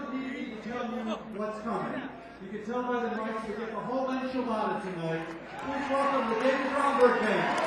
doesn't need me to tell you what's coming. You can tell by the mics we're getting a whole enchilada tonight. Please welcome the David Bromberg Band.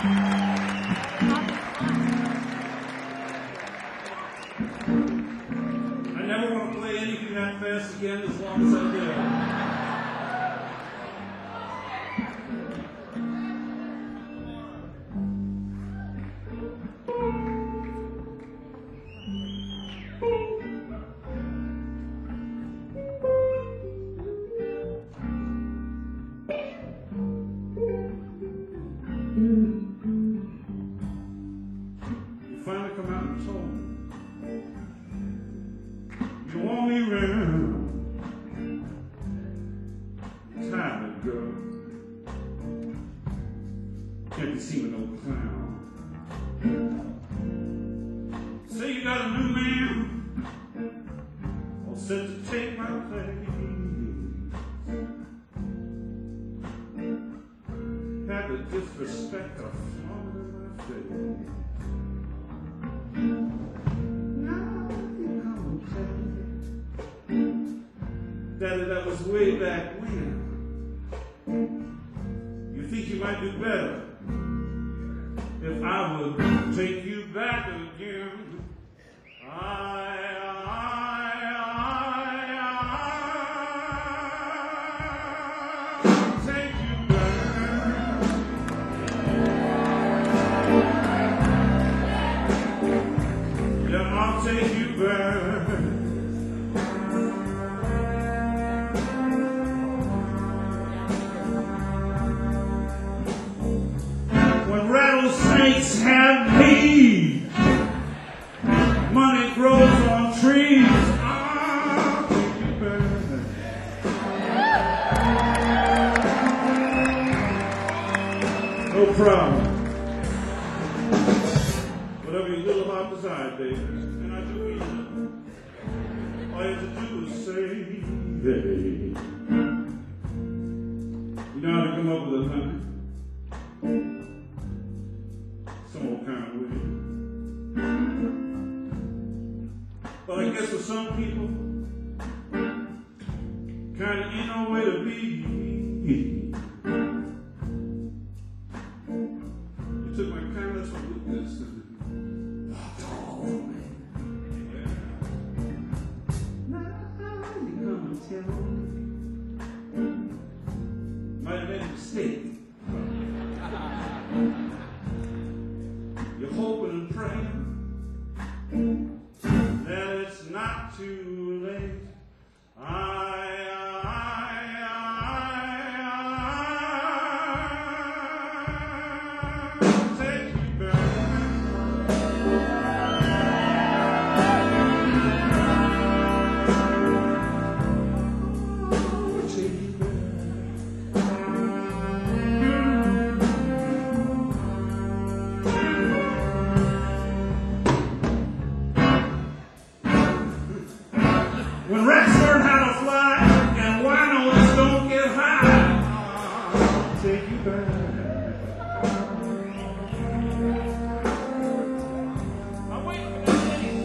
I never want to play anything that fast again as long as I do. You finally come out and told me you want me around. Time to go. Can't be seen with no clown. Say you got a new man all set to take my place. Had the disrespect of falling in my face. That was way back when. You think you might do better if I would take you back again? Take you back. Yeah, I'll take you back. Rattlesnakes have need. Money grows on trees. I'll take you back. No problem. Whatever your little heart desires, baby. And I do eat it. All you have to do is say, hey. You know how to come up with it, honey? Some old kind of way. But I guess for some people, kind of ain't no way to be. You took my kindness for weakness. Now you come and tell me. Might have made a mistake. You're hoping and praying that it's not too late. Take you back. Take you back. When rats learn how to fly and winos don't get high, I'll take you back. I'm waiting for that thing.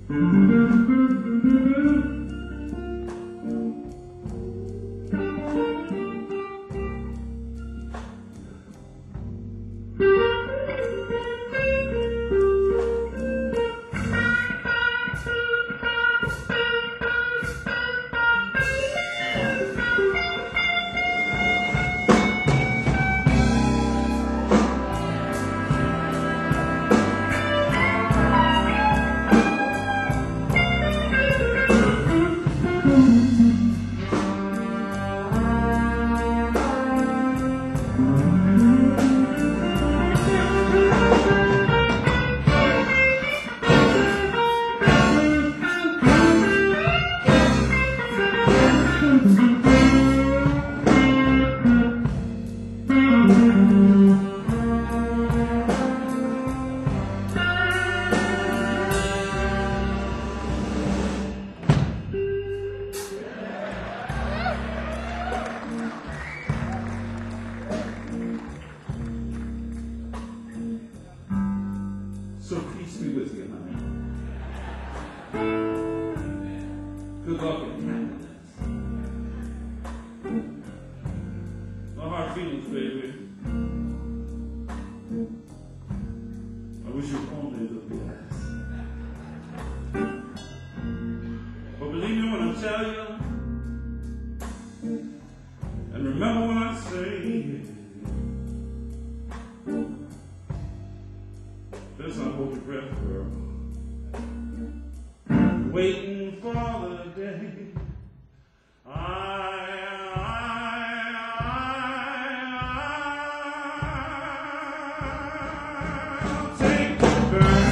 So peace be with you, honey. Good luck and happiness. No hard feelings, baby. I wish you only the best. But believe me when I tell you, and remember when I say, let's not hold your breath, girl. Waiting for the day I'll take you back.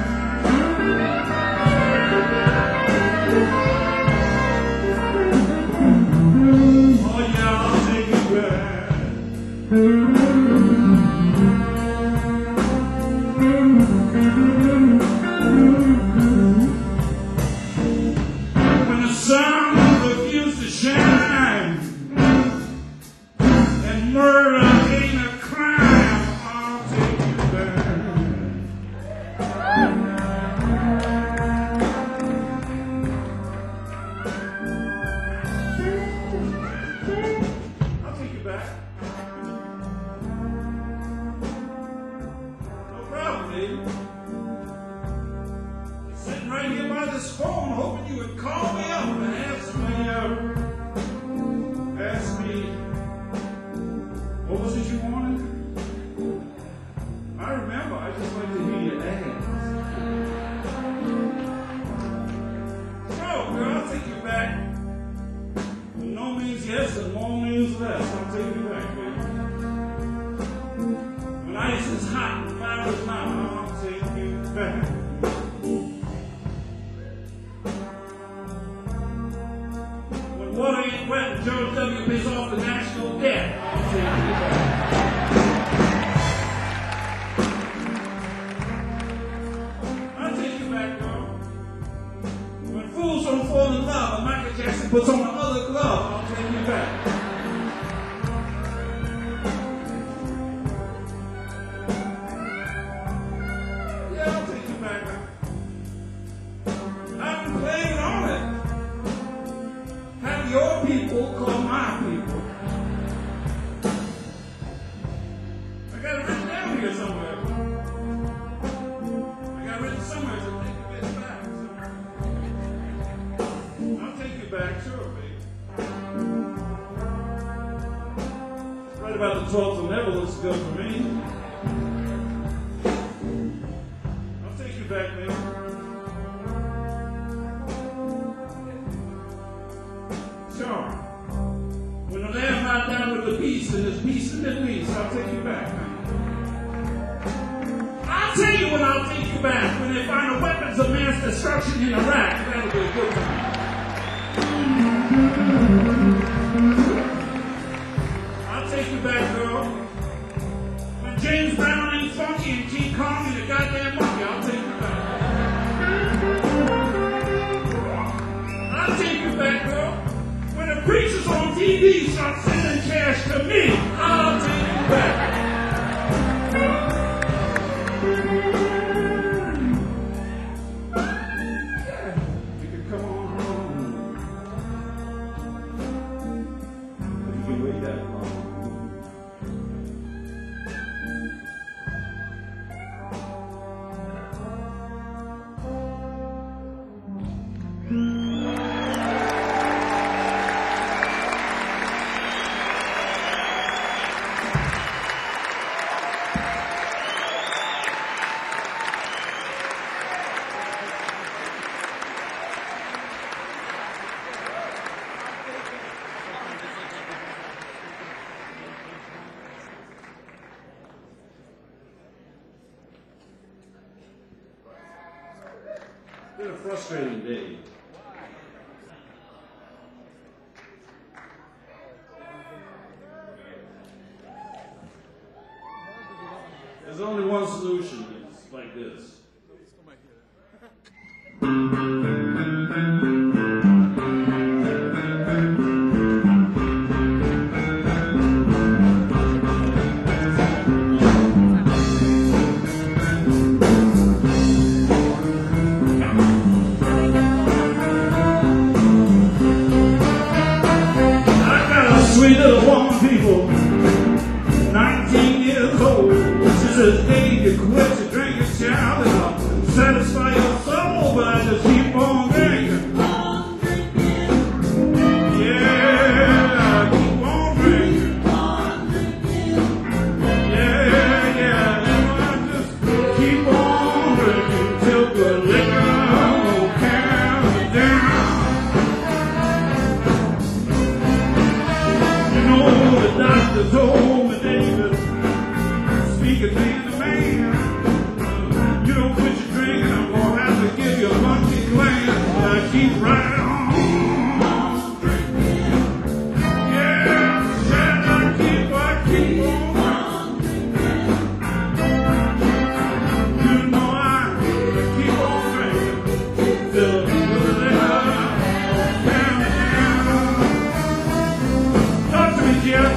Oh yeah, I'll take you back. When the sun refused to shine and murder ain't a crime, I'll take you back. I'll take you back. No problem, baby. Sitting right here by this phone, hoping you would call me up and ask me, what was it you wanted? I remember, I just like to hear you ask. So, girl, I'll take you back. No means yes and more means less. I'll take you back, baby. When ice is hot and fire is not, I'll take you back. Water ain't wet and George W. pays off the national debt. I'll take you back. I'll take you back, girl. When fools don't fall in love and Michael Jackson puts on another glove, I'll take you back. Yeah, I'll take you back, girl. I've been playing on it. Have your people call my people. I got it written down here somewhere. I got it written somewhere to take you back. I'll take you back, sure, baby. Right about the 12th of Never looks good for me. I'll take you back, baby. Sure. When the lamb lies down with the beast and there's peace in the beast, I'll take you back. I'll tell you when I'll take you back. When they find the weapons of mass destruction in Iraq, that'll be a good time. I'll take you back, girl. When James Brown ain't funky and King Kong and the goddamn monkey, I'll take you back. I'll take you back, girl. When the preachers on TV start sending cash to me, I'll take you back. been a frustrating day. There's only one solution. It's like this. Sweet little woman, people, 19 years old. She says, hey, you quit your drinking, child, and I'll satisfy your soul, but I just keep on drinking. Yeah, I keep on drinking. Yeah, I just keep on drinking till the liquor will carry me down. The doctor told me, David, speaking man to man, you don't quit your drinking, I'm gonna have to give you a monkey glance. But I keep right on drinking. Yeah, said I keep on drinking. You know I keep on drinking till the liquor carry me down. Talk to me, Jeff.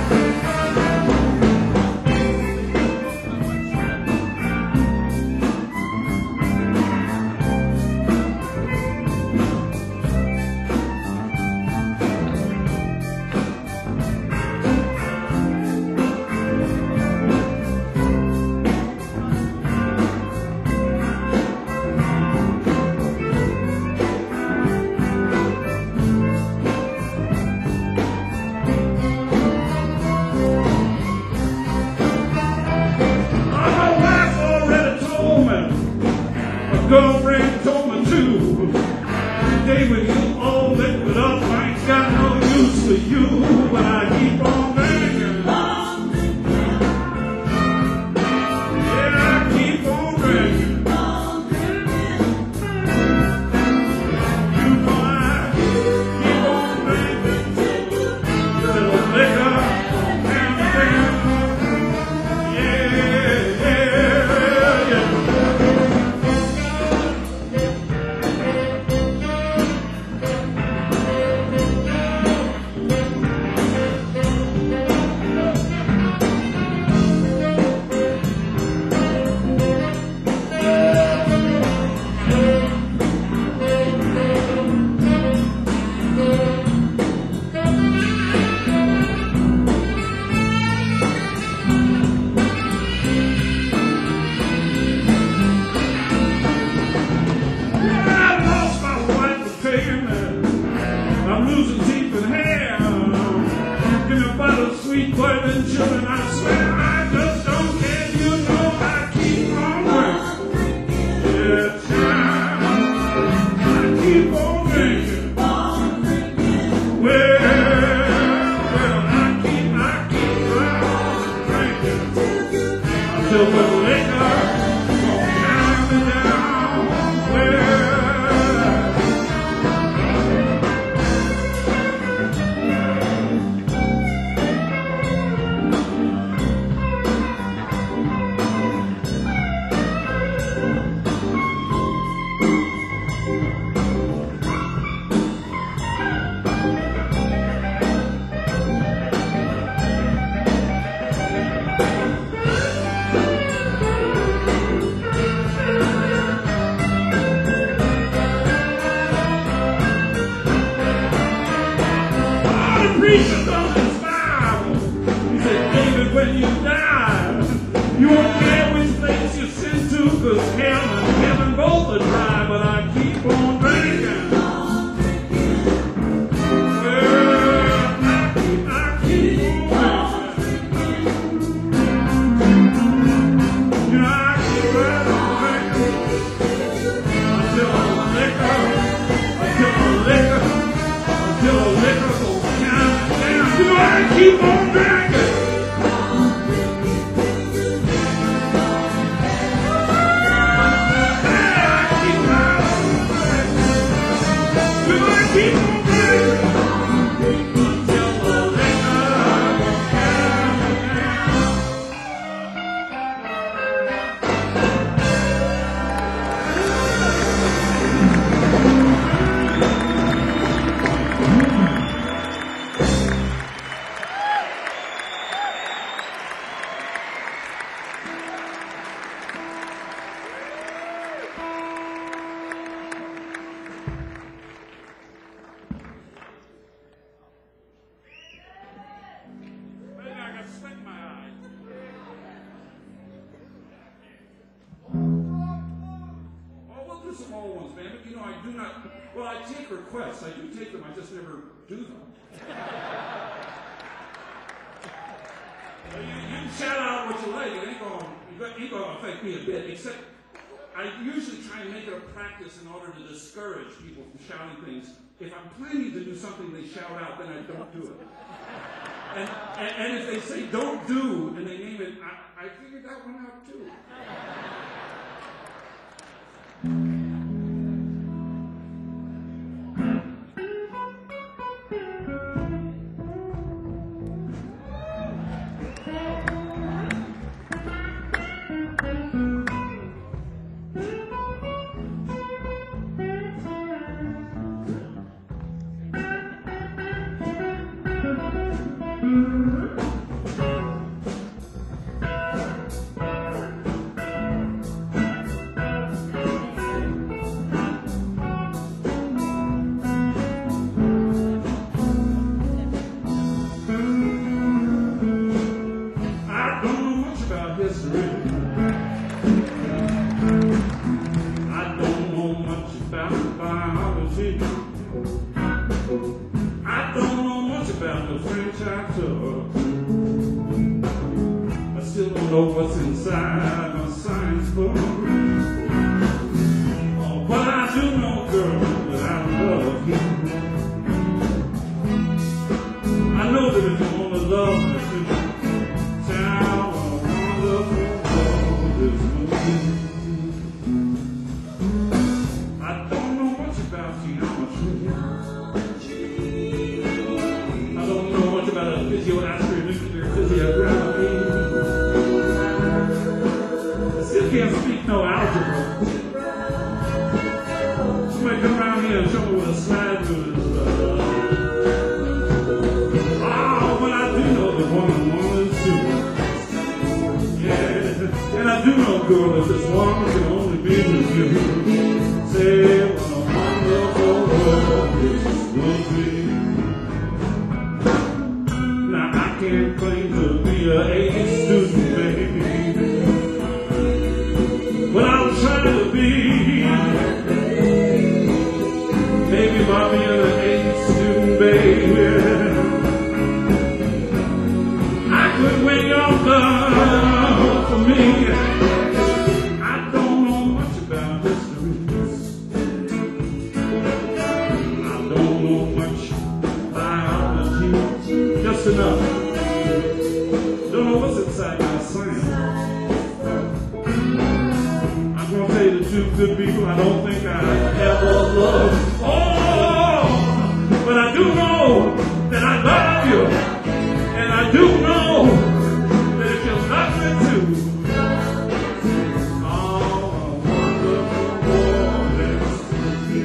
Girlfriend told me too, David, you all liquored up, I ain't got no use for you, but I keep on drinking. Yeah, I keep on drinking. You know I keep on drinking till the liquor and the dance. I'm losing teeth and hair. Give me a bottle of sweet butter and children. I swear I just don't care. You know I keep on drinking. Yeah, child, I keep on drinking. Well, I keep on drinking until the liquor won't carry me down. Well. Preacher on his Bible. He said, David, when you die, you won't care which place you sin to, because hell and heaven both are dry, but I keep on drinking. Well, I keep on drinking. You know, I keep right on drinking until the liquor goes down. You know, I keep on drinking. I keep on drinking. do not. Well, I take requests. I do take them. I just never do them. You can shout out what you like. It ain't gonna affect me a bit. Except I usually try and make it a practice in order to discourage people from shouting things. If I'm planning to do something they shout out, then I don't do it. And if they say don't do and they name it, I figured that one out too. I don't know much about the French I took. I still don't know what's inside my science book. Oh, but I do know, girl, that I love you. I know that if you want to love me, you tell a wonderful world is moving. I don't know much about geometry. I don't know much about a physio-astronuclear physiography. I still can't speak no algebra. Somebody come around here and show me what a slide rule is. But I do know that one is two. Yeah, and I do know, girl, that this one can only be with you. Say what a wonderful world this will be. Now I can't claim to be an A student, baby, but I'll try to be. Maybe by being an A student, baby, I could win your love for me. I don't know much about history. I don't know much biology. Just enough. Don't know what's inside my science. I'm gonna tell you the two good people I don't think I ever loved. Oh, but I do know that I love you. And I do know that if you love me too, oh, a wonderful world that's to be.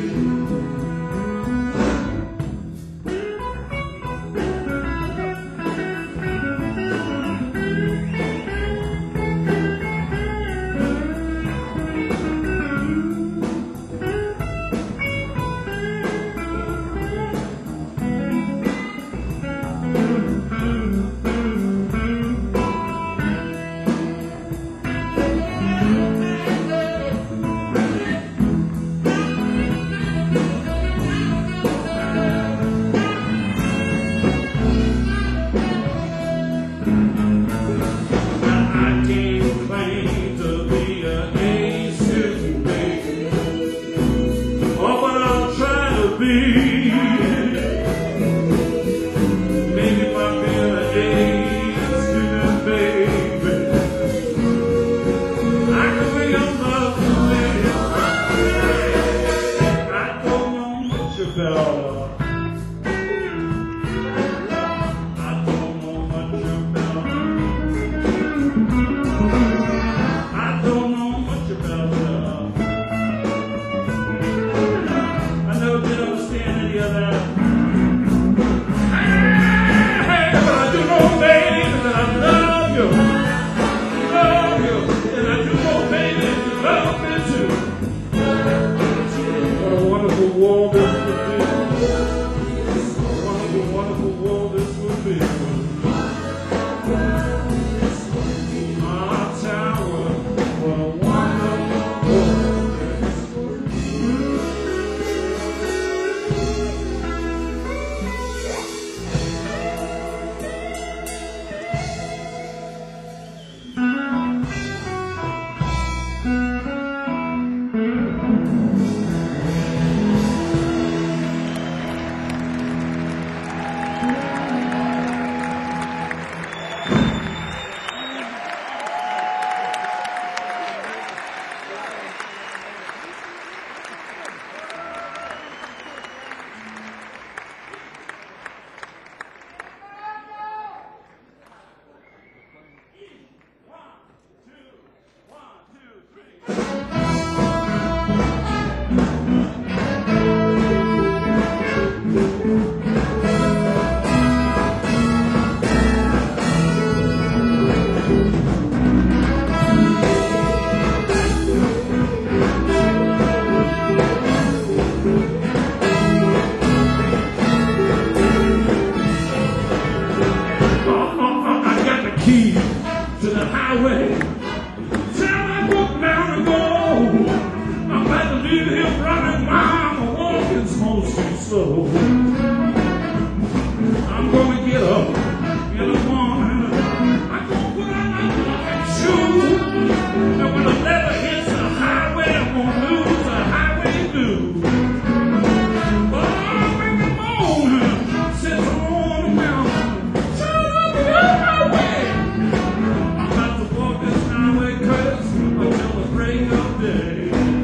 Maybe if I'm being an A student, baby, I can bring up love to me. I don't know much about her. I don't know much about her. I don't know much about her. I never did understand any of that. What a wonderful world this would be. too slow. I'm gonna get up in the morning. I'm gonna put on my walking shoes. And when the leather hits the highway, I'm gonna lose the highway blues. Oh, make the moon since I'm on the mountain. Shut up, my way. I'm about to walk this highway, Curtis, until the break of day.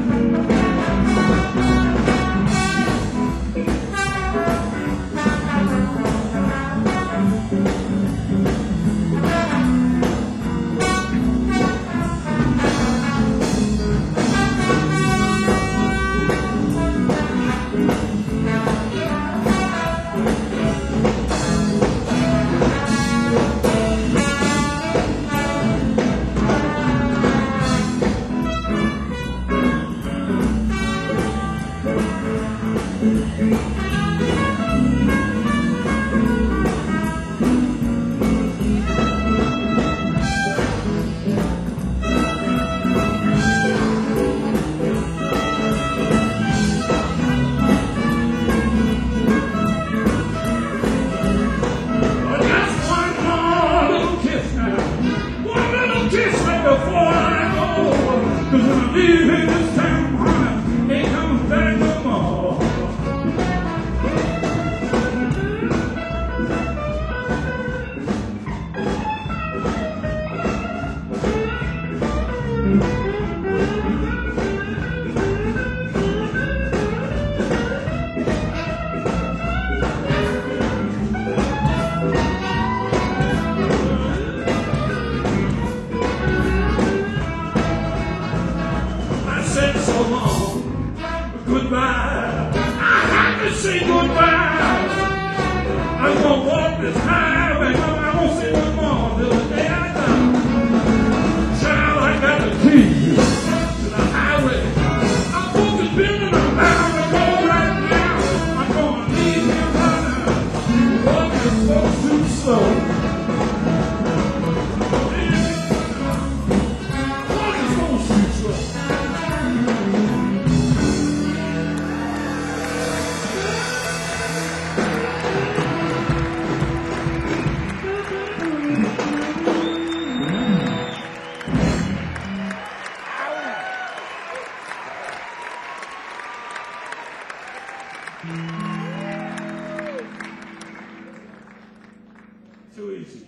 Too easy.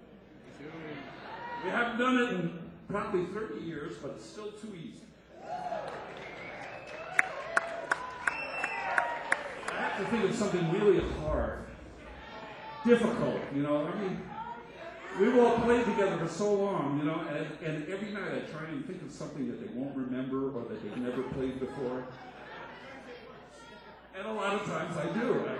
We haven't done it in probably 30 years, but it's still too easy. I have to think of something really hard, difficult, you know. I mean, we've all played together for so long, you know, and every night I try and think of something that they won't remember or that they've never played before. And a lot of times I do, right?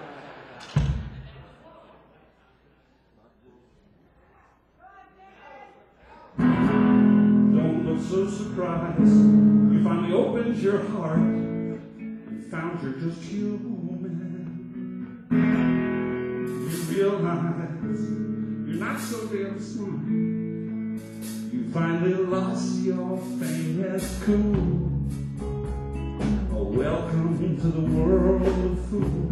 So surprised you finally opened your heart and found you're just human. You realize you're not so damn smart. You finally lost your famous cool. Oh, welcome to the world of fools.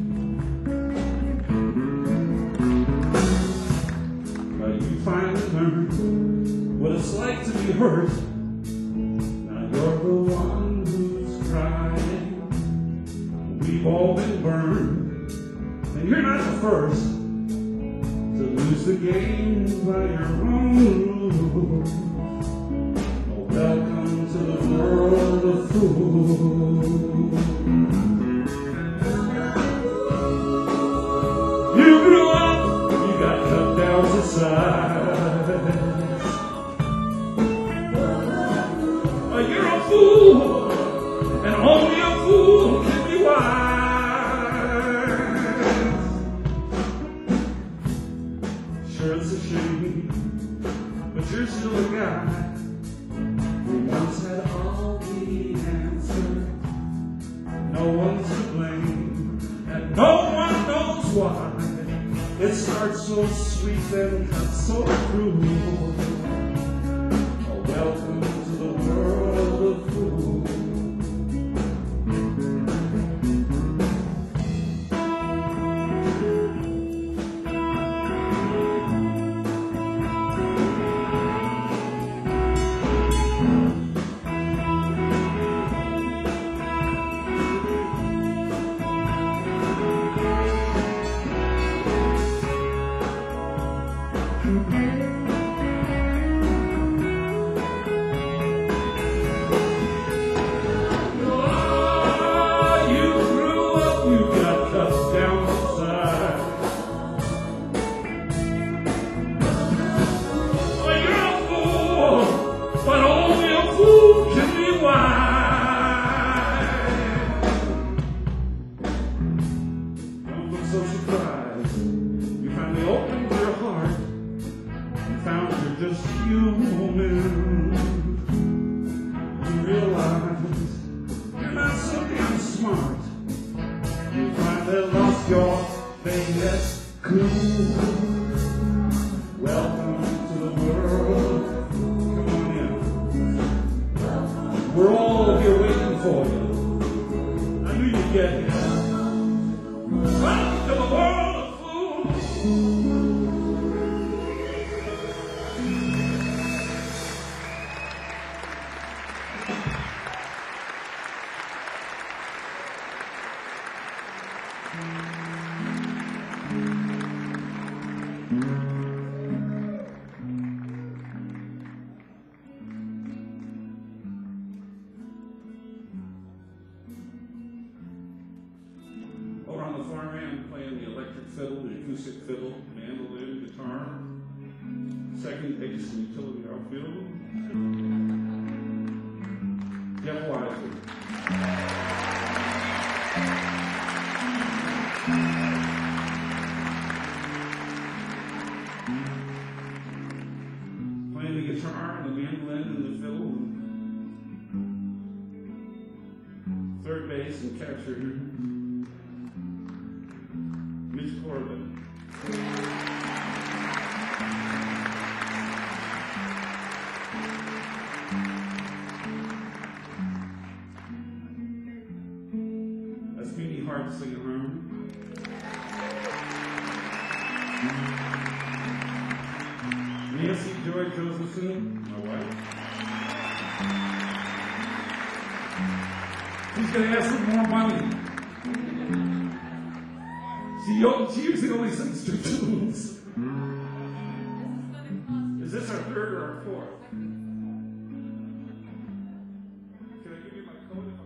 You finally learned what it's like to be hurt. Now you're the one who's crying. We've all been burned, and you're not the first to lose the game by your own rules. Oh, welcome to the world of fools. You grew up, you got cut down to size. You're a fool, and only a fool can be wise. Sure, it's a shame, but you're still a guy who once had all the answers. No one's to blame, and no one knows why. It starts so sweet, then cuts so cruel. Oh, welcome to the world of fools. human. You realize you're not so damn smart. You finally lost your Vegas cool. Welcome to the world. Come on in. We're all here waiting for you. I knew you'd get here. Welcome to the world of fools. Over on the far end, playing the electric fiddle, the acoustic fiddle, mandolin, guitar, second bass and utility outfield, Jeff Wiser. Playing the guitar and the mandolin and the fiddle, third bass and catcher, Mitch Corbin. That's Beanie Hart singing harmony. Nancy Joy Josephson, my wife. She's going to ask for more money. She usually only sings 2 tunes. Is this our third or our fourth? Can I give you my code if I'm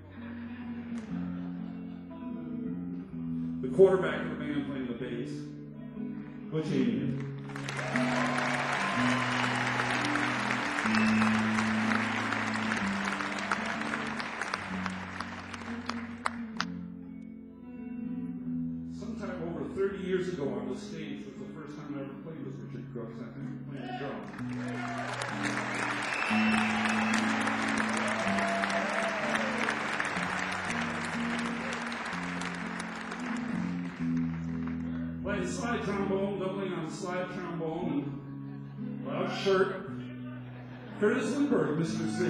going to the quarterback of the band playing the bass, Butch Aiden. Sometime over 30 years ago on the stage was the first time I ever played with Richard Crooks. I think playing the drum. Playing slide trombone, doubling on slide trombone, and loud shirt. Curtis Lindbergh, Mr. C.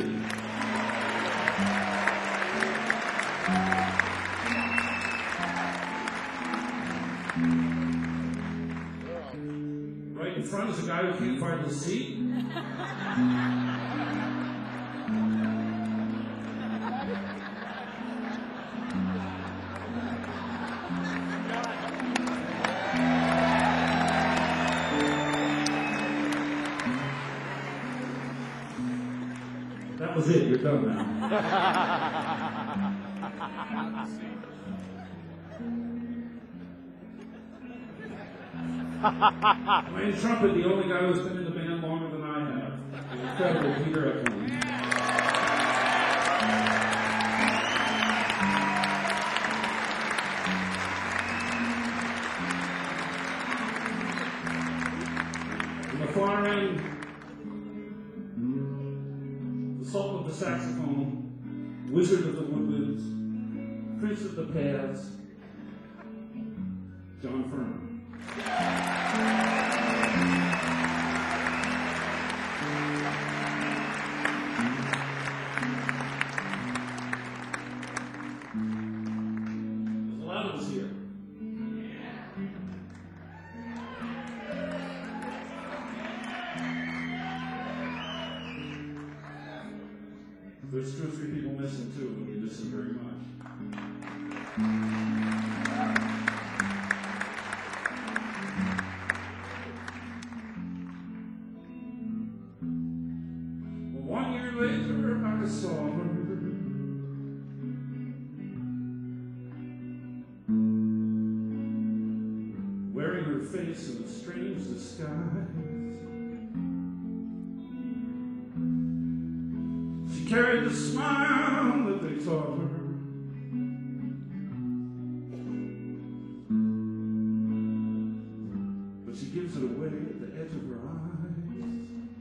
Right in front is a guy who can't find his seat. That was it. You're done now. Playing trumpet, the only guy who's been in the band longer than I have. The incredible Peter Eklund. On the far end, the Sultan of the saxophone, Wizard of the Woodwinds, Prince of the Paths, John Furman. There's a lot of us here. There's 2 or 3 people missing too, but we miss them very much. Well, 1 year later, I saw her. Wearing her face in a strange disguise. She carried the smile that they taught her. But she gives it away at the edge of her eyes.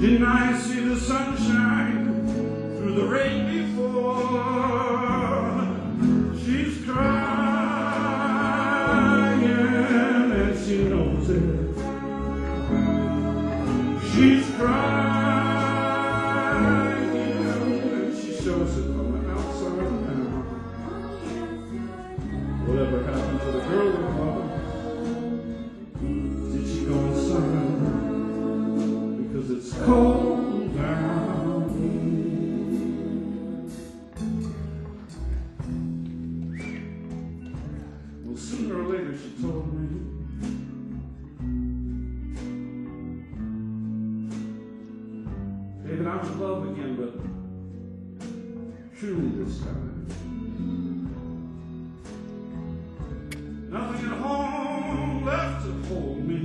Didn't I see the sunshine through the rain before? She's crying and she knows it. She's crying and she shows it on the outside now. Whatever happened to the girl that was? Did she go inside? Because it's cold down here. Well, sooner or later she told me, David, I'm in love again, but truly this time. Nothing at home left to hold me.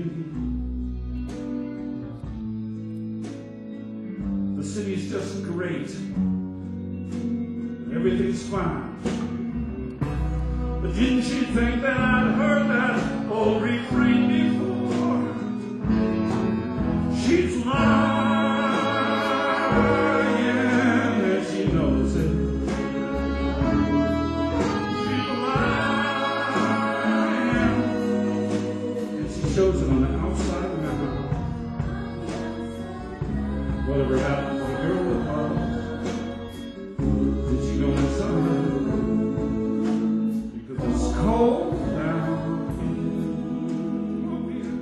The city's just great. Everything's fine. But didn't she think that I'd heard that old refrain before? She's lying and she knows it. She's lying and she shows it on the outside now. Whatever happened to the girl that was? Did she go inside? Because it's cold down here.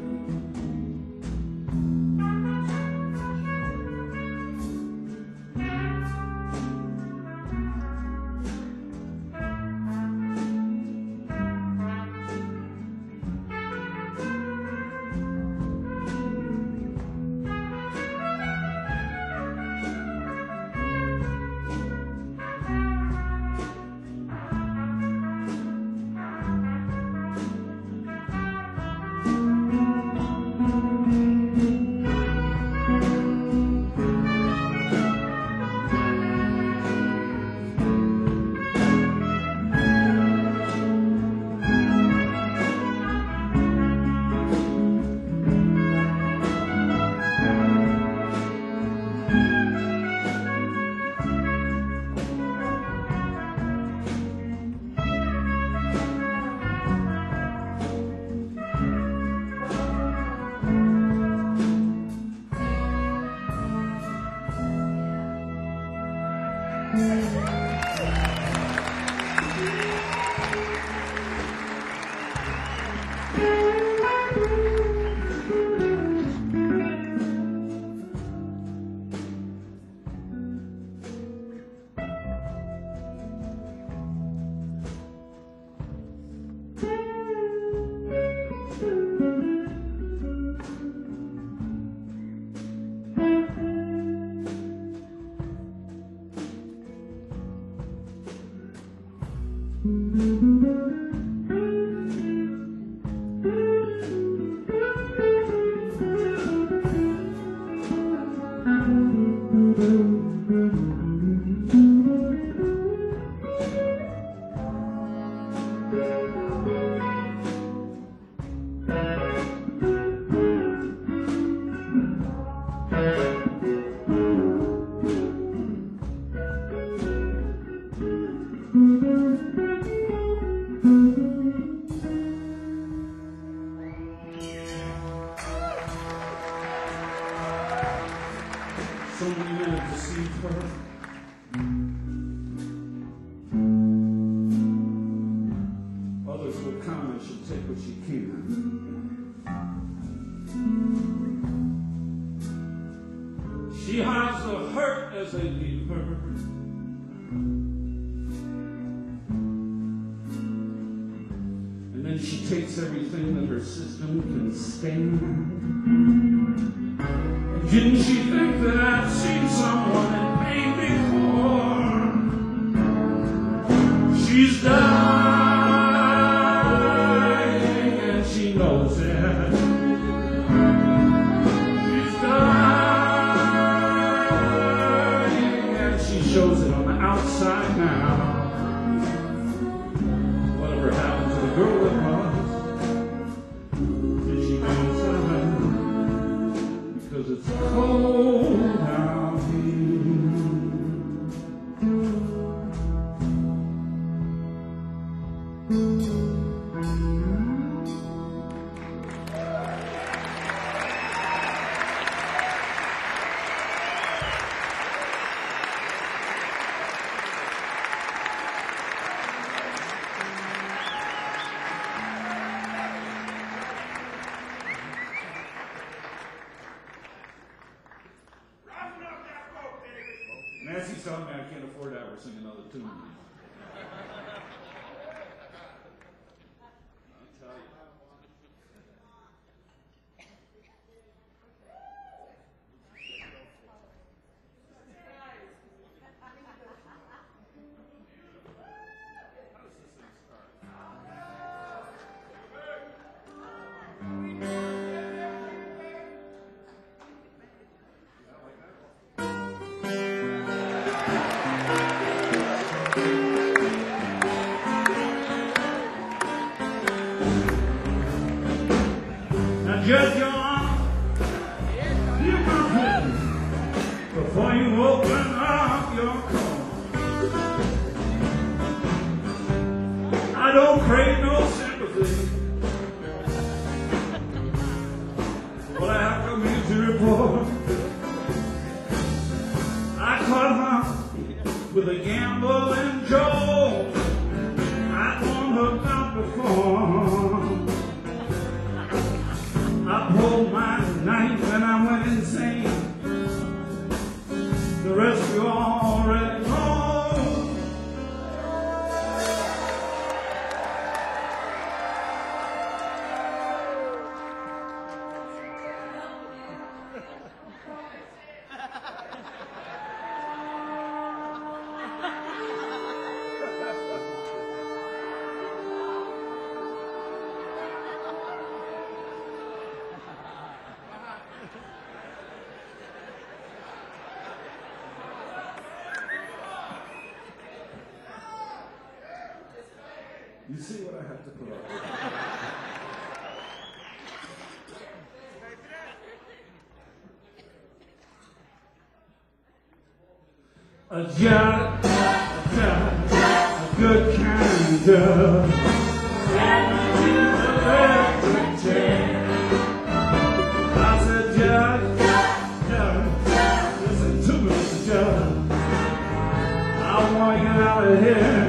So many men have deceived her. Others will come and she'll take what she can. She hides the hurt as they leave her. And then she takes everything that her system can stand. Didn't she think that I'd seen someone in pain before? She's dying and she knows it. She's dying and she shows it on the outside now. Whatever happened to the girl that was? Did she go inside? Because it's cold Nancy's telling me I can't afford to ever sing another tune. I'll tell you. Judge your honor, you my witness before you open up your car. I don't crave no sympathy, but I have come here to report. I caught her with a gambling Joe. I'd warned her about before. I pulled my knife and I went insane. The rest you already know. You see what I have to put up with. A job, a good kind of electric chair. I said, Judge, listen to me, Judge. I want to get out of here.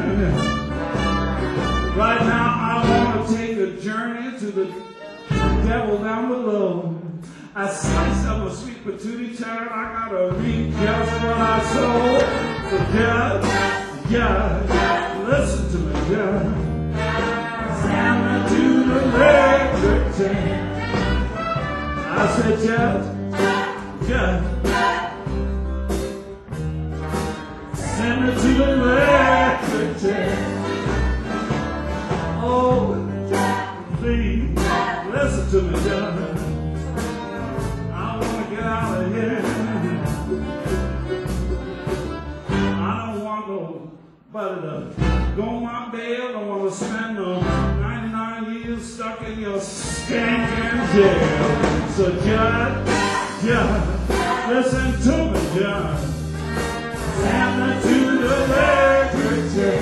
Right now, I want to take a journey to the devil down below. I sliced up a sweet patootie child. I gotta reap just what I sow. So Judge, listen to me, Judge. Send me to the electric chair. I said, Judge, send me to the electric chair. Oh, please, listen to me, Judge. I want to get out of here. I don't want nobody to go on my bail. I don't want to spend no 99 years stuck in your stinking jail. So, Judge, listen to me, Judge. Send me to the electric chair.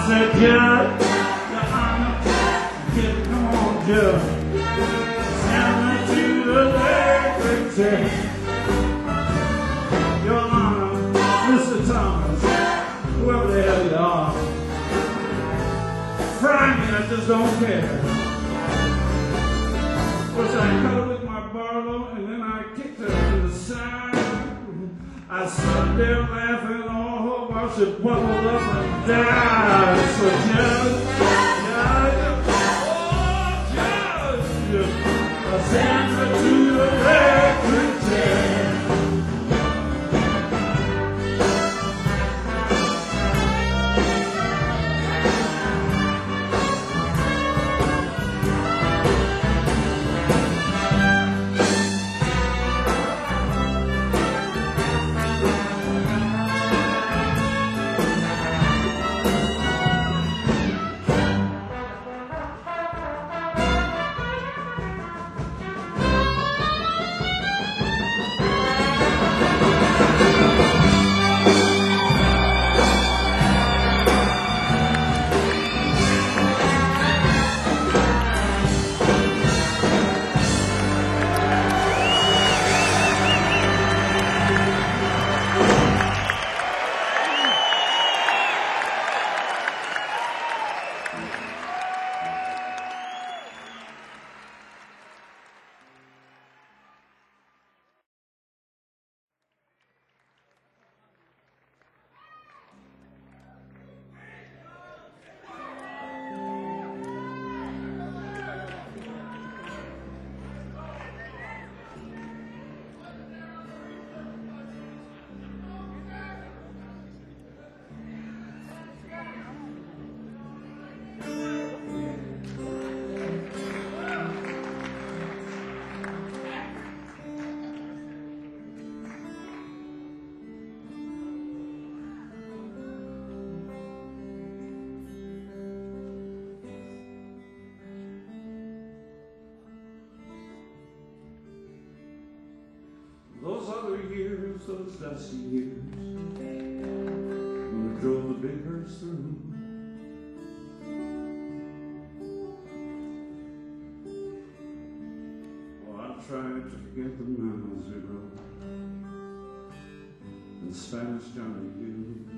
said, Judge, Your Honor, kid, come on, Judge. Stand me to the electric chair. Your Honor, Mr. Thomas, whoever the hell you are, fry me, I just don't care. First I cut her with my Barlow, and then I kicked her to the side. I stood there laughing all her while she bubbled up and died. So Judge, I sent her to the electric chair. Those other years, those dusty years, when we drove the big hearse through. Well, I tried to forget the miles we rode, and Spanish Johnny you.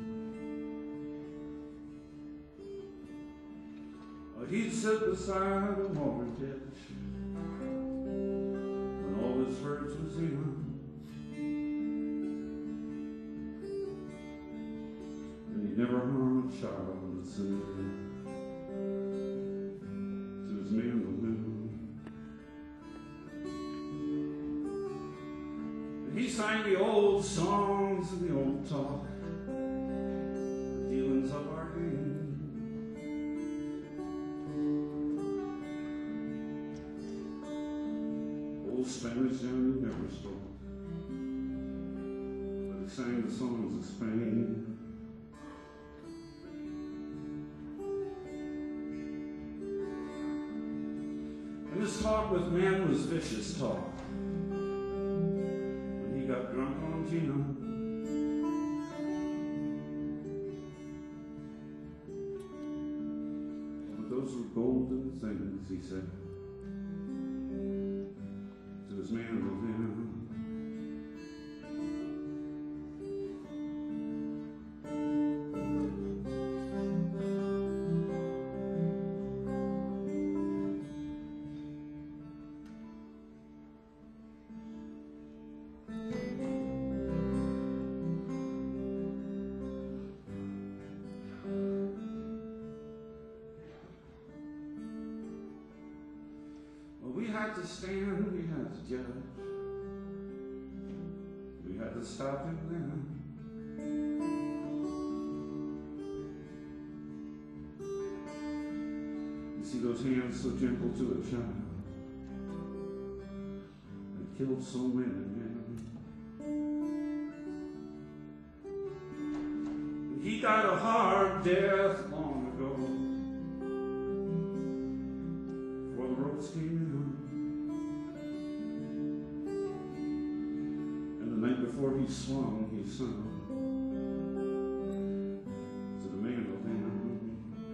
Well, he'd sit beside a water ditch when all his herds was in. Never harm a child that's in to his mandolin. And he sang the old songs and the old talk, the dealings of our game. Old Spanish Johnny never spoke, but he sang the songs of Spain. His talk with men was vicious talk. When he got drunk on Gina, but those were golden things, he said to his mandolin. We had to stand, we had to judge, we had to stop him then. You see those hands so gentle to a child that killed so many men. He died a hard death long ago, before the roads came in. Before he swung, he sung to the mandolin.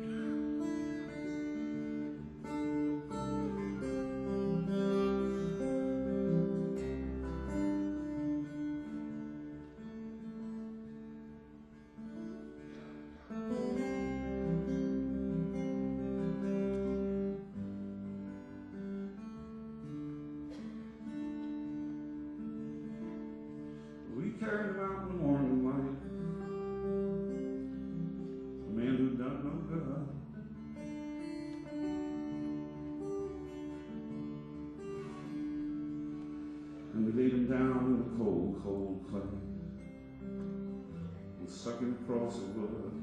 cold clay and stuck him across the wood.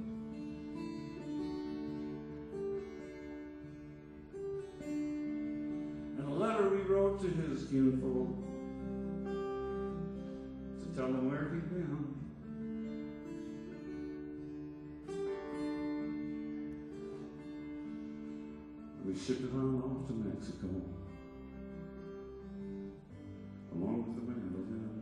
And a letter we wrote to his kinfolk to tell him where he'd been. We shipped it on off to Mexico, along with the mandolin.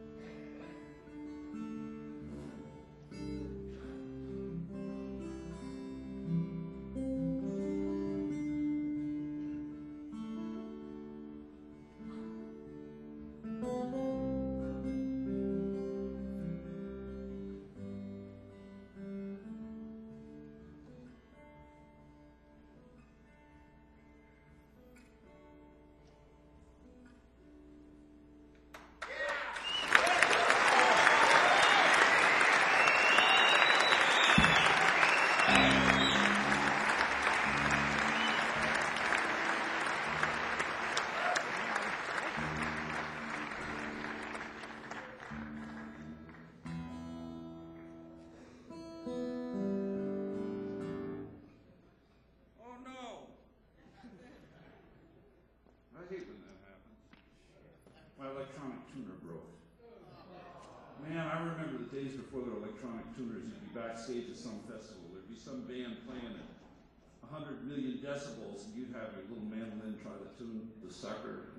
Days before there were electronic tuners, you'd be backstage at some festival. There'd be some band playing at 100 million decibels, and you'd have your little mandolin try to tune the sucker.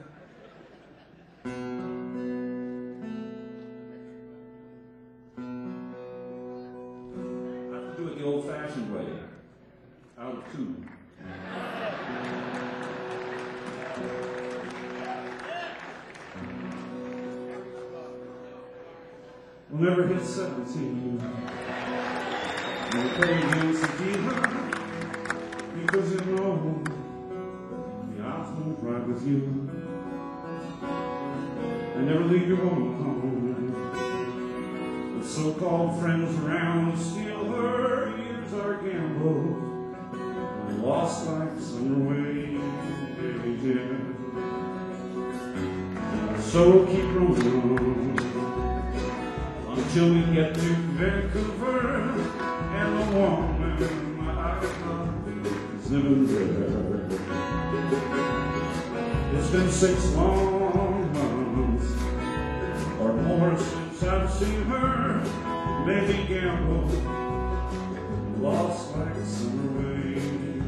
I have to do it the old-fashioned way, out of tune. We'll never hit 17. We'll play against the demon because you know the odds won't ride with you. And never leave your woman home. With so-called friends around to steal her years are gambled and lost like summer waves. So keep rolling on until we get to Vancouver, and the woman I love is living there. It's been 6 long months or more since I've seen her. Maybe gambled, lost like summer waves.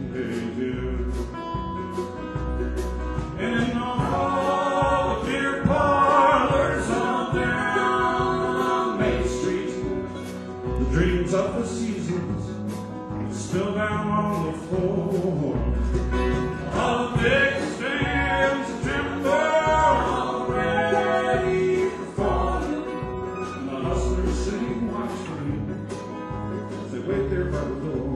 And in all the beer parlors all down Main Street, the dreams of the seasons spill down on the floor. All the big stands tremble already falling. The hustlers sitting watchfully as they wait there by the door.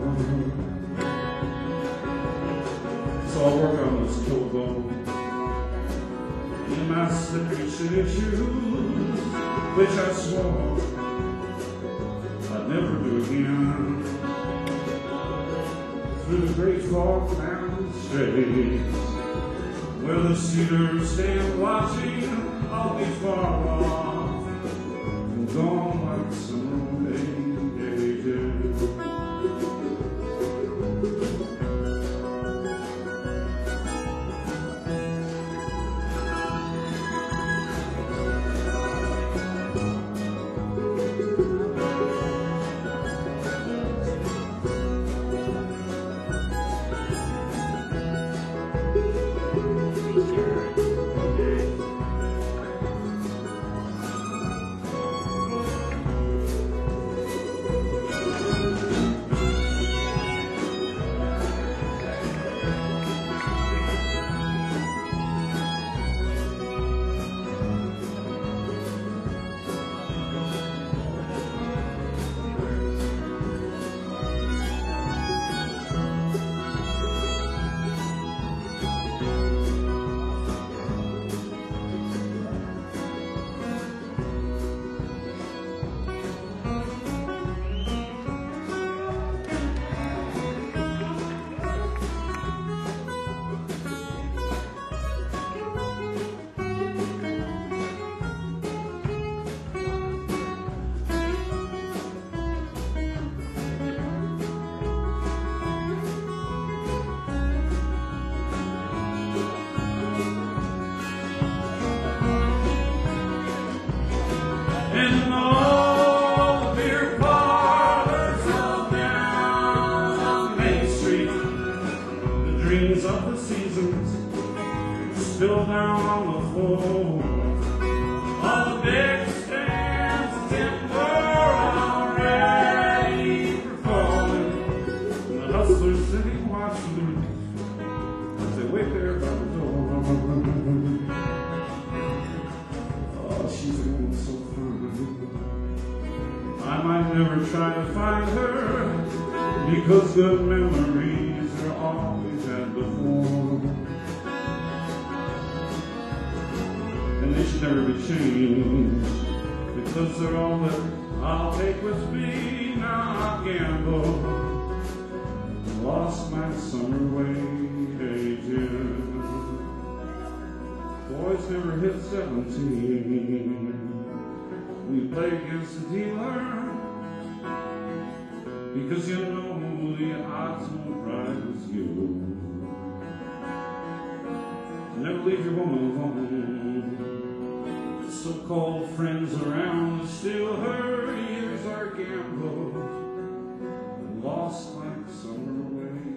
So I'll work on this cold bone in my slippery city shoes, which I swore I'd never do again. Through the great fog mountain straits, where the cedars stand watching, I'll be far off and gone like summer days. still down on the floor. On the big stands, the timber already for falling. And the hustlers sitting watching as they wait there by the door. Oh, she's a woman so fine. I might never try to find her, because good memories are all we've had before. And they should never be changed, because they're all that I'll take with me. Now I'll gamble, lost my summer wages. Boys never hit 17. We play against the dealer, because you know the odds won't rise you. Never leave your woman alone. So-called friends around to steal her. Years are gambled and lost like summer wages.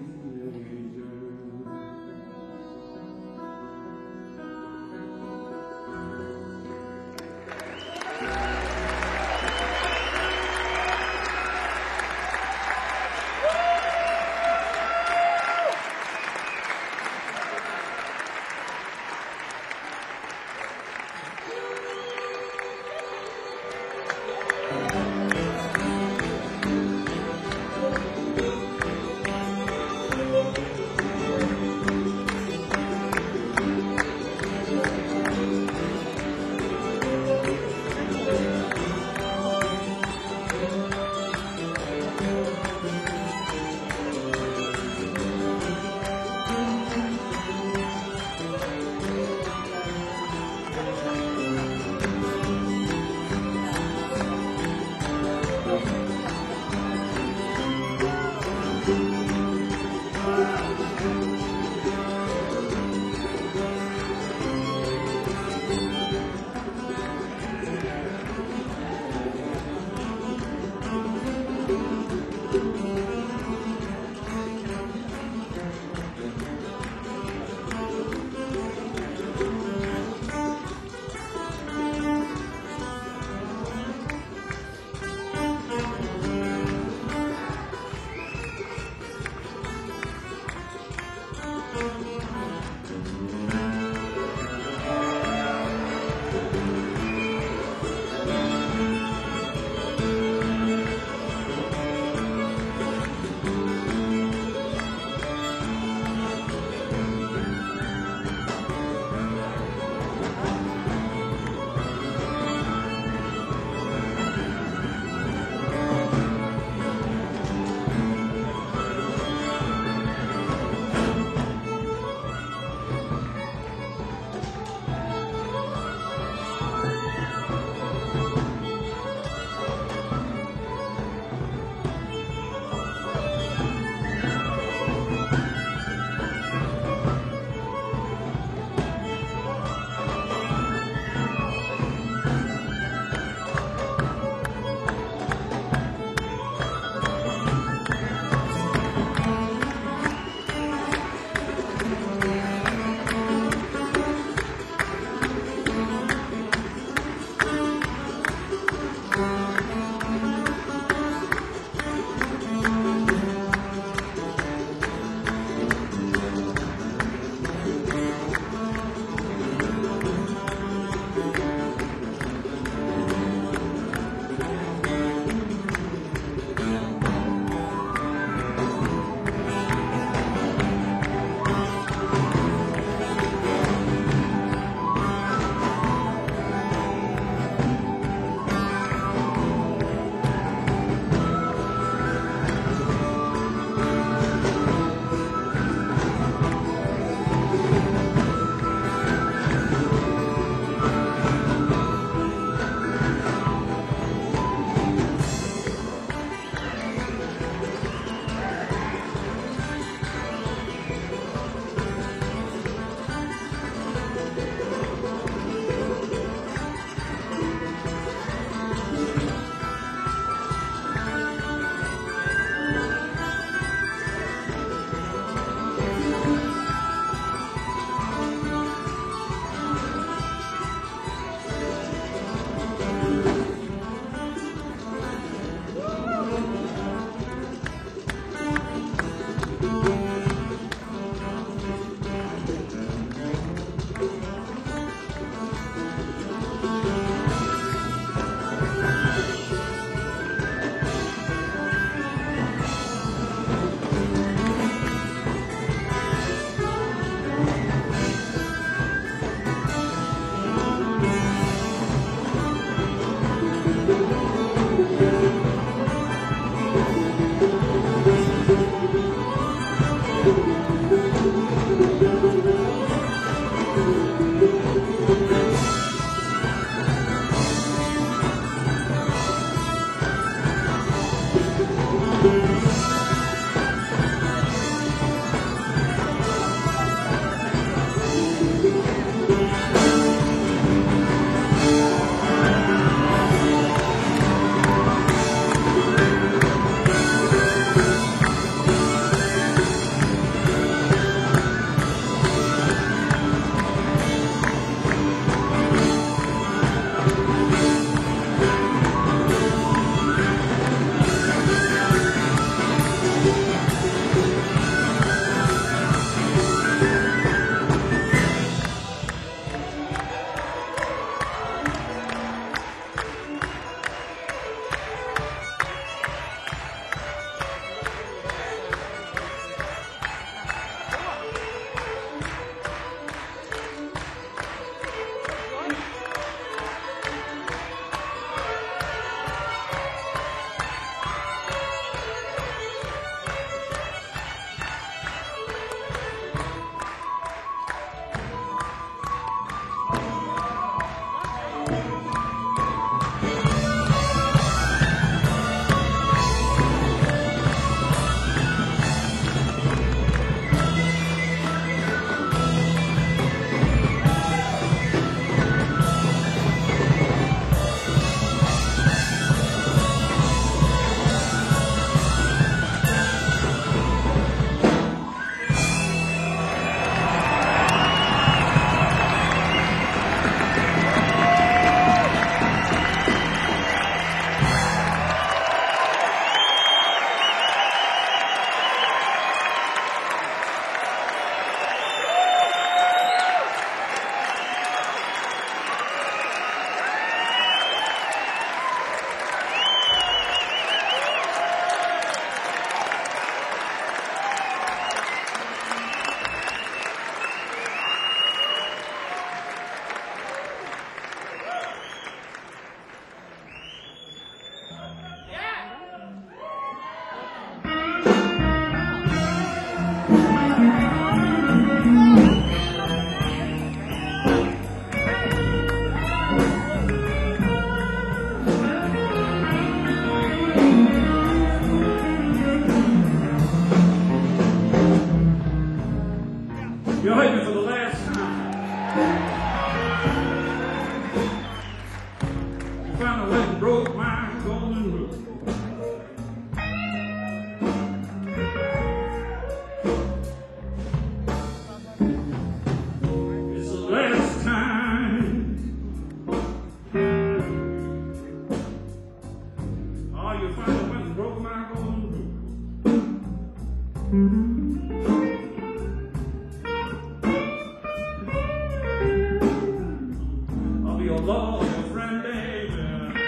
I'll be your lover, your friend, baby.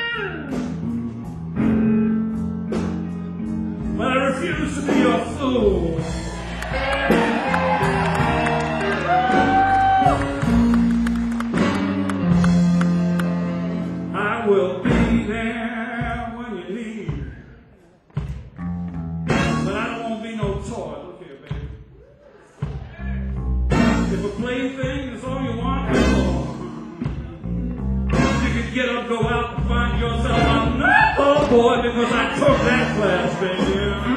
But I refuse to be your fool. I will be there when you leave. But I don't want to be no toy. Look here, baby. If a plaything is all you want, you can get up, go out, and find yourself another boy because I took that class, baby.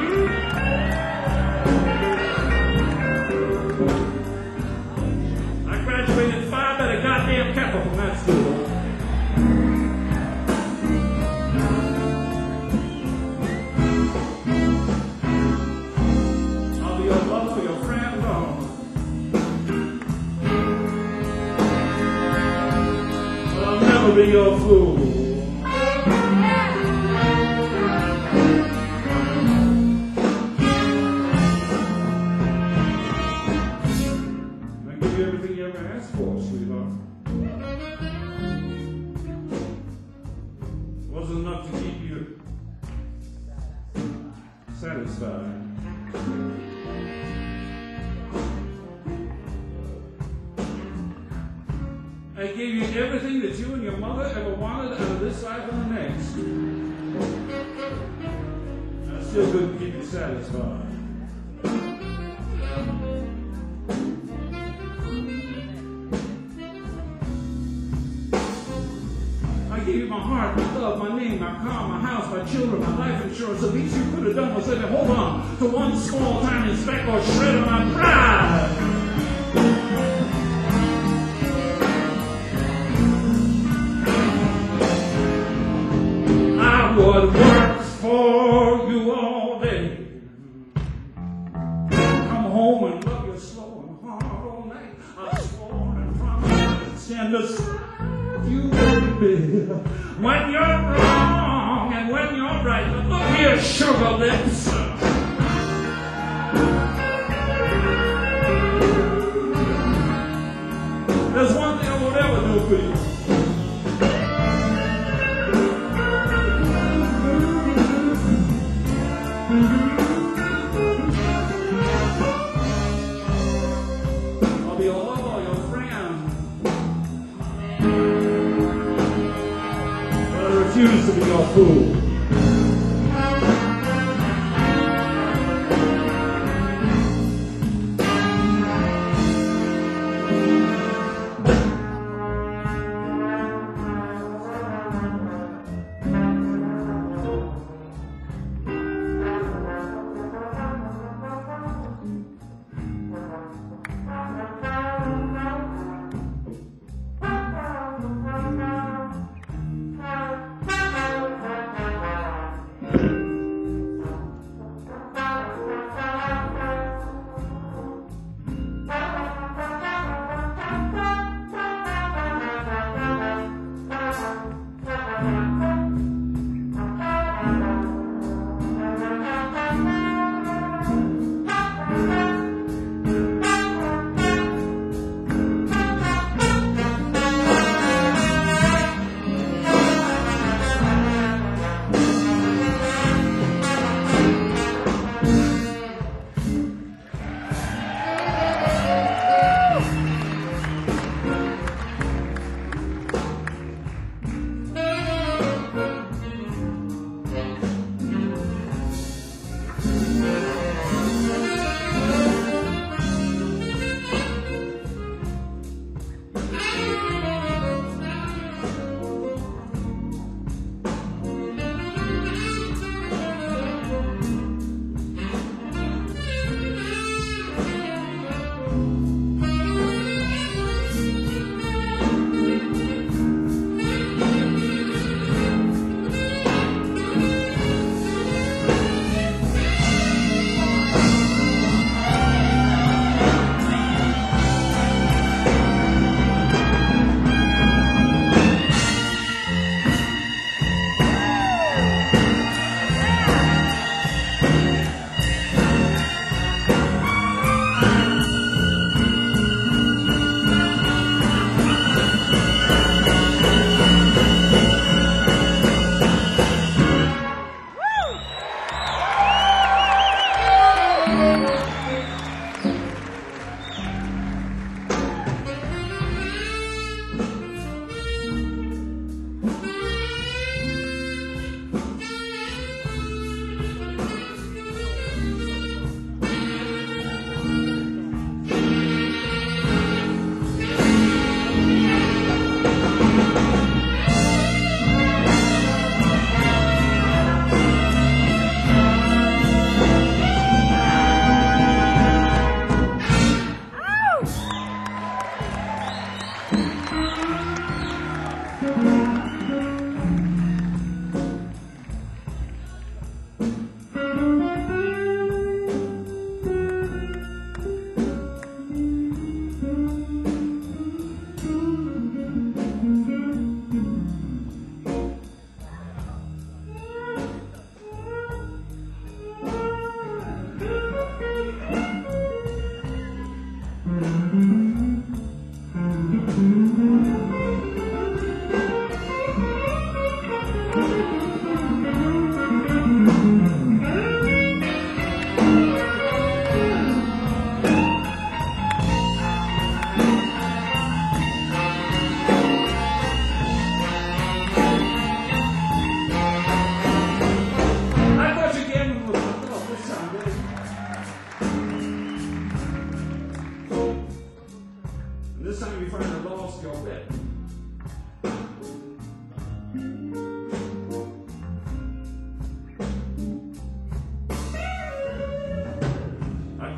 I graduated 5 at a goddamn Kappa from that school. I'll be your lover, your friend, but I'll never be your fool. I give you everything you ever asked for, sweetheart. Wasn't enough to keep you satisfied. I gave you everything that you and your mother ever wanted out of this life and the next. I still couldn't keep you satisfied. I gave you my heart, my love, my name, my car, my house, my children, my life insurance. The least you could have done was let me hold on to one small tiny speck or shred of my pride. I would work for you all day. Come home and love you slow and hard all night. I swore and promised to stand beside you, baby. When you're wrong and when you're right. But look here, sugar lips. There's one thing I won't ever do for you. I'll be your lover, your friend. But I refuse to be your fool.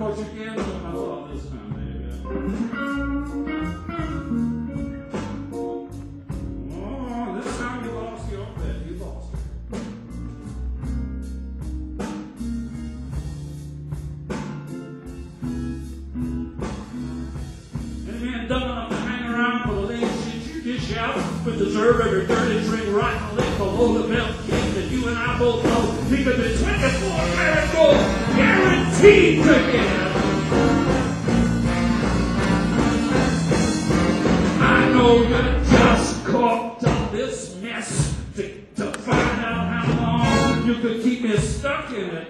course, you can't do my fault this time, baby. Oh, this time you lost your bet. You lost it. Any man dumb enough to hang around for the lame shit you dish out would deserve every dirty drink, rotten lick below the belt cake that you and I both know he could be 24 karat gold guaranteed to get. I know you're just caught up this mess to find out how long you could keep me stuck in it.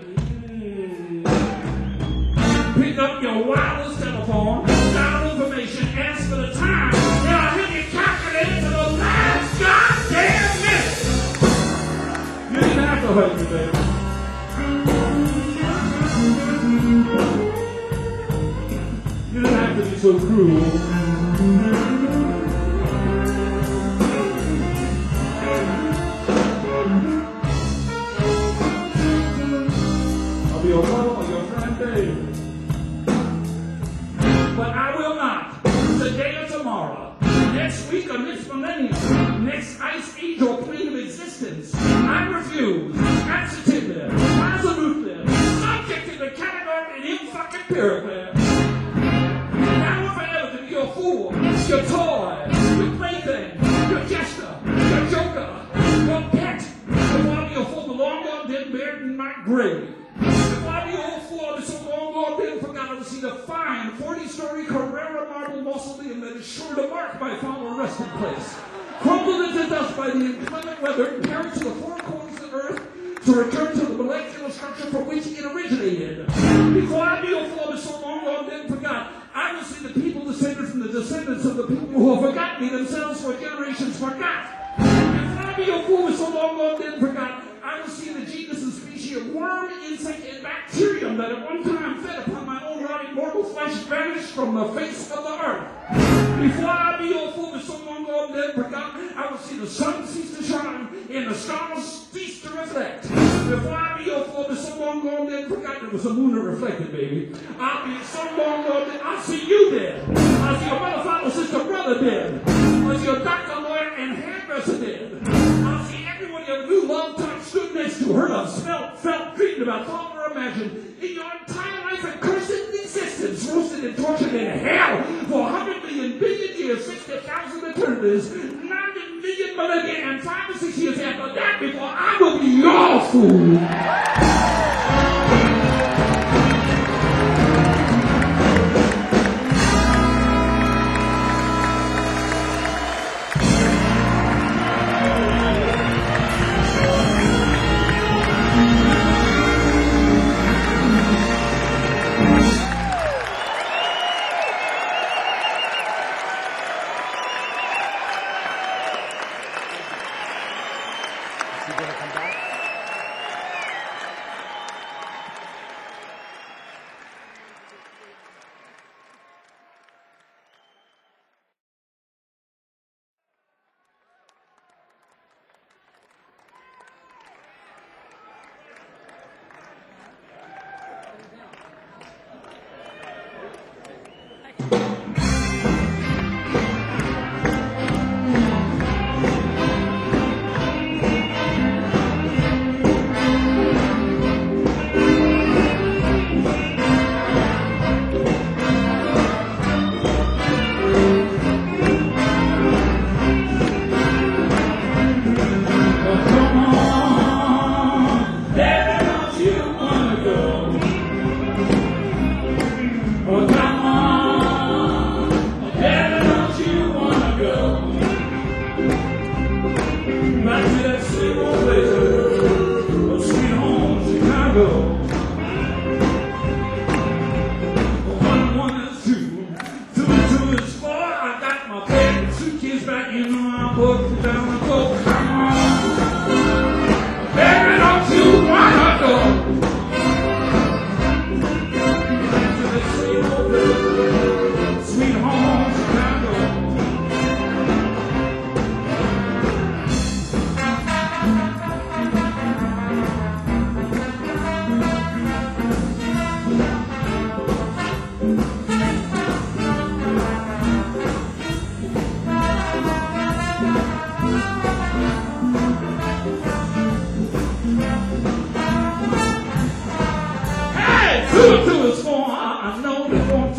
Pick up your wireless telephone, dial information, ask for the time, and I'll have you calculated to the last goddamn minute. You didn't have to hurt me, baby. You didn't have to be so cruel. I'll be your mother or your friend, baby. But I will not, today or tomorrow, next week or next millennium, next ice age or plane of existence, I refuse, absolutely, resolutely, subject to the category and in-fucking-paragraph. Now or forever to be your fool, your toy, your plaything, your jester, your joker, your pet, the body of fool, the long gone dead buried in my grave. The body of old fool is so long gone dead forgotten to see the fine 40-story Carrera marble mausoleum that is sure to mark my final resting place. Crumbled into dust by the inclement weather and carried to the four corners of the earth to return to the molecular structure from which it originated. Before I be old fool is so long gone dead and forgot, I will see the people descended from the descendants of the people who have forgotten me themselves for generations forgot. Before I be old fool is so long gone dead and forgot, I will see the genus and species of worm, insect, and bacterium that at one time fed upon my own rotting mortal flesh vanished from the face of the earth. Before I be old fool with so long gone dead forgotten, I will see the sun cease to shine and the stars cease to reflect. Before I be old fool with so long gone dead forgotten, it was the moon that reflected, baby. I'll be so long gone dead, I'll see you dead. I'll see your mother, father, sister, brother dead. I'll see your doctor, lawyer, and hairdresser dead. I'll see everyone you ever knew, loved, touched, stood next to, heard of, smelt, felt, dreamed about, thought, or imagined in your entire life and cursed existence, roasted and tortured in hell for 100 million billion years, 60,000 eternities, 90 million millennia, and 5 or 6 years after that before I will be your fool.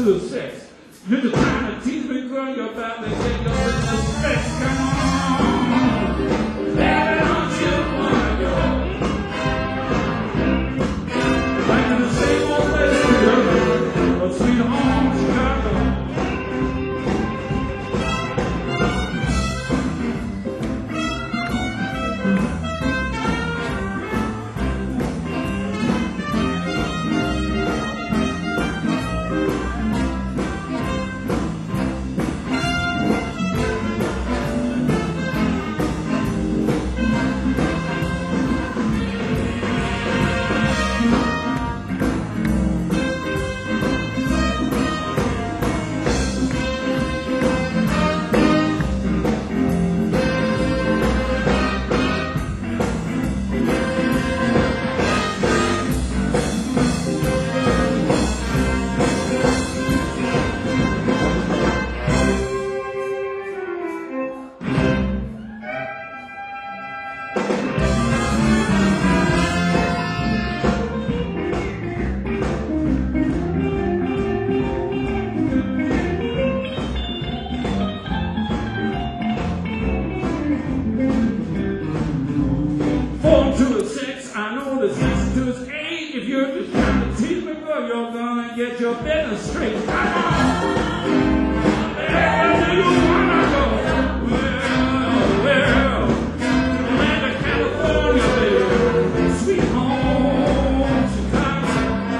to 6. You're just trying to tease me, girl. You're about to get your business fixed. Come on. Baby, don't you wanna go back to the same old place, girl? A sweet home, Chicago. Get your business straight. Come on. Where do you wanna go? Well, land of California, baby. Sweet home, Chicago.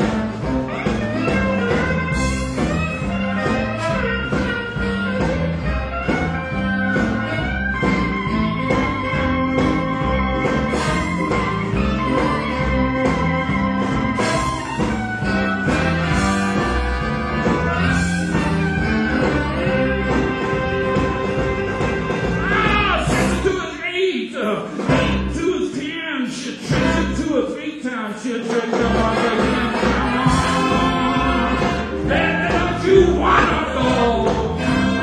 She'll drink the water again. Come on, baby, don't you wanna go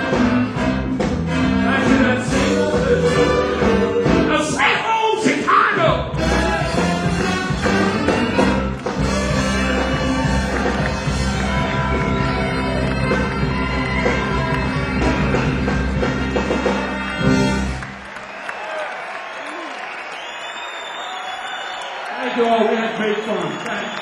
back to that same old Chicago? Thank you all. We had great fun. Thanks.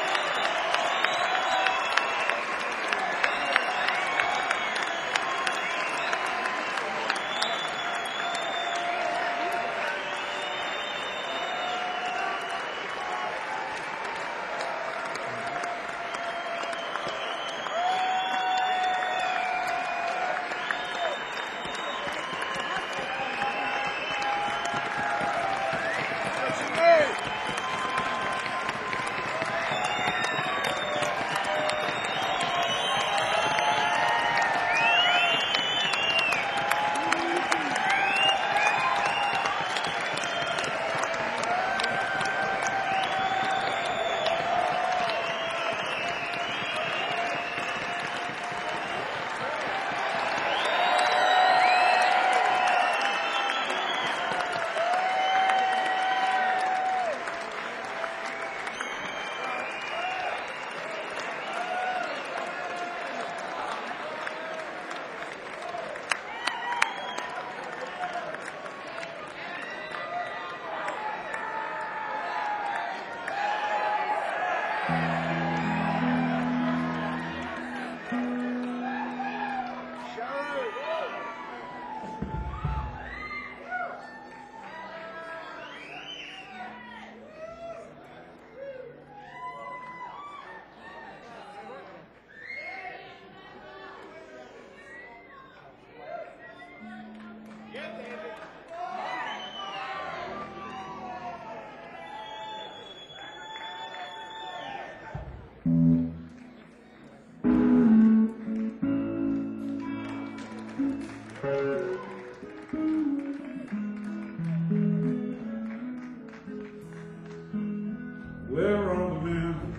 Where are the men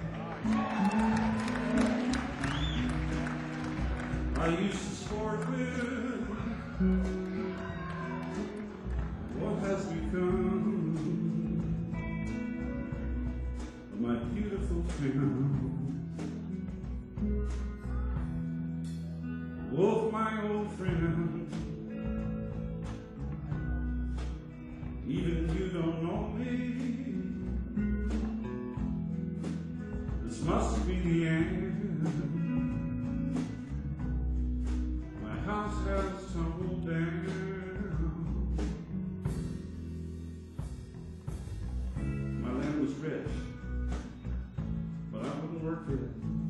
I used to sport with? What has become of my beautiful town? old friend. Even you don't know me. This must be the end. My house has tumbled down. My land was rich, but I wouldn't work for it.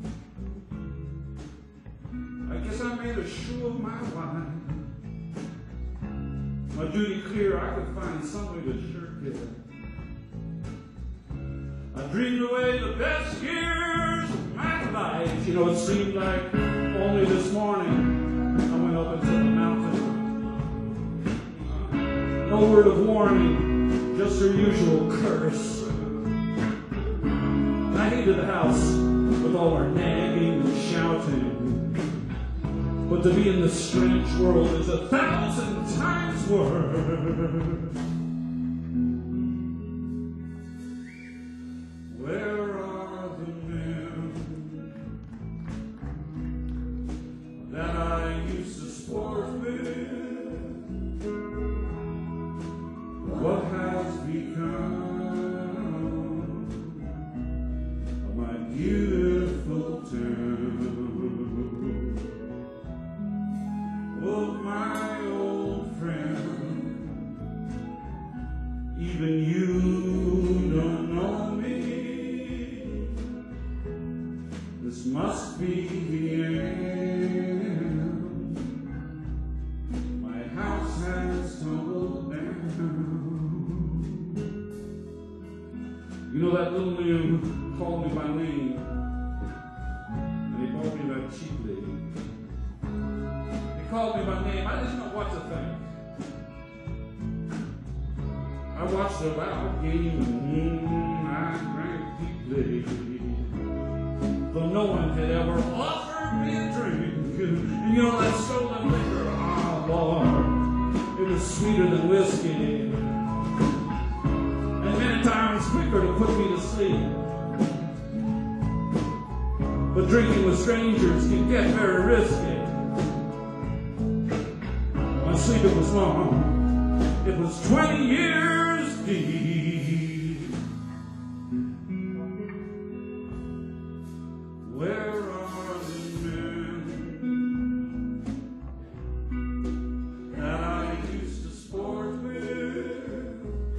I guess I made a shoe of my life. My duty clear, I could find some way to shirk it. I dreamed away the best years of my life. You know, it seemed like only this morning I went up into the mountain. No word of warning, just her usual curse. I hated the house with all our nagging and shouting. But to be in this strange world is 1,000 times worse. Where are the men that I used to sport with? What has become of my beautiful town? Oh, my old friend, even you don't know me. This must be the end. My house has tumbled down. You know that little man called me by name, and he bought me that cheaply. Called me by name. I didn't know what to think. I watched the loud game and I drank deeply. Though no one had ever offered me a drink. And you know that stolen liquor, oh Lord, it was sweeter than whiskey. And many times quicker to put me to sleep. But drinking with strangers can get very risky. My sleep, it was long. It was 20 years deep. Where are the men that I used to sport with?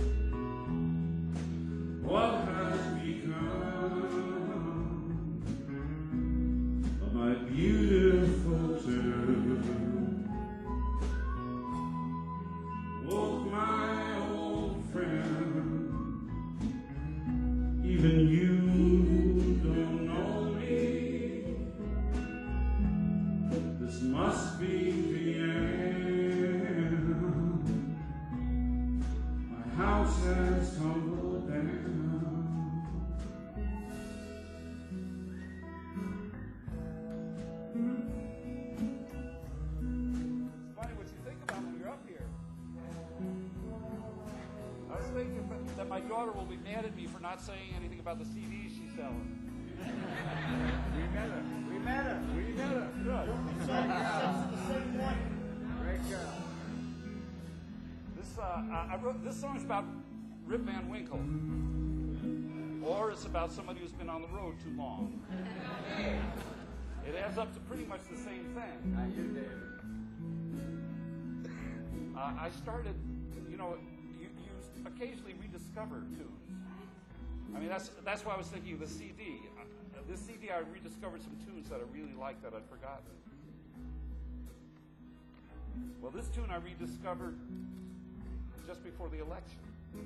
What has become of my beautiful town? Oh, my old friend, even you don't know me. This must be the end. My house has tumbled down. It's funny what you think about when you're up here. I was thinking that my daughter will be mad at me for not saying anything about the CDs she's selling. We met her. Good. Great girl. I wrote this song's about Rip Van Winkle, or it's about somebody who's been on the road too long. It adds up to pretty much the same thing. Now you did. I started, you occasionally rediscover tunes. I mean, that's why I was thinking of the CD. This CD, I rediscovered some tunes that I really liked that I'd forgotten. Well, this tune I rediscovered just before the election.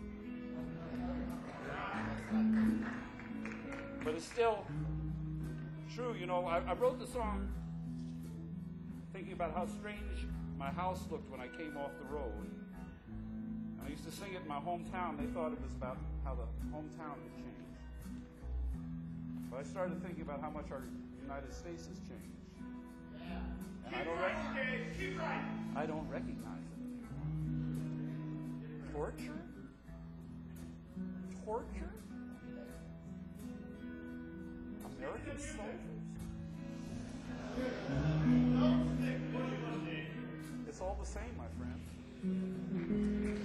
But it's still true, I wrote the song thinking about how strange my house looked when I came off the road. I used to sing it in my hometown. They thought it was about how the hometown had changed. But I started thinking about how much our United States has changed. And I don't recognize it. Torture? Torture? American soldiers? all the same, my friend.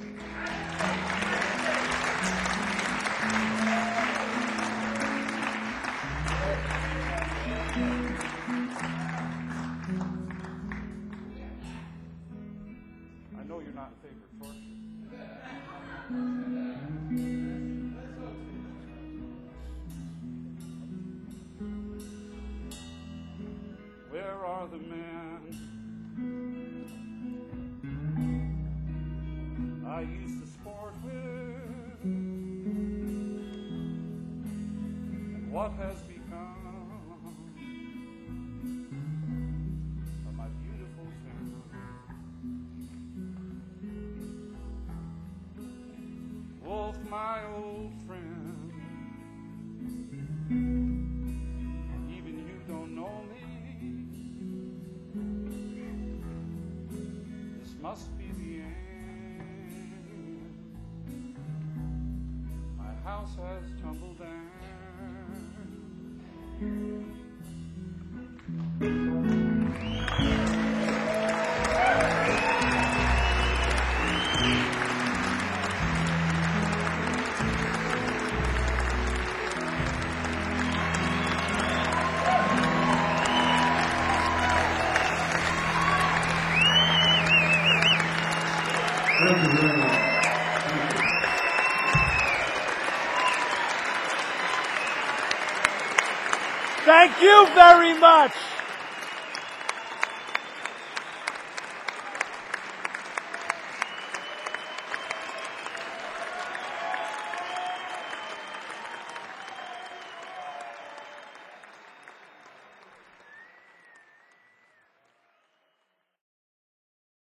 I know you're not in favor of torture. Where are the men I used to sport with? And what has become of my beautiful town? Wolf, my old friend, even you don't know me. This must be the end. My house has tumbled down. Thank you very much. Thank you very much.